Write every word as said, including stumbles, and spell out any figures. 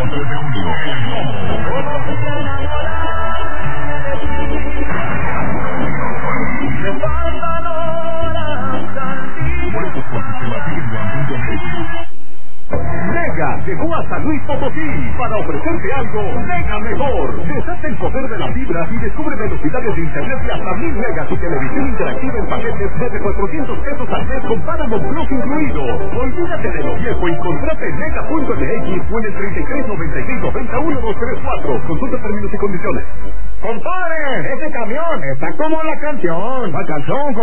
doce de junio. Boletos por sistema ticketone punto m x. Mega llegó a San Luis Potosí para ofrecerte algo mega mejor. Deshazte el poder de la fibra y descubre velocidades de internet de hasta mil megas y televisión interactiva en paquetes desde cuatrocientos pesos al mes con Paramount Plus incluido. Olvídate de lo viejo y contrate en mega punto m x o en el treinta y tres noventa y cinco noventa uno dos tres cuatro. Consulta términos y condiciones. ¡Compadre! ¡Ese camión está como la canción! La canción,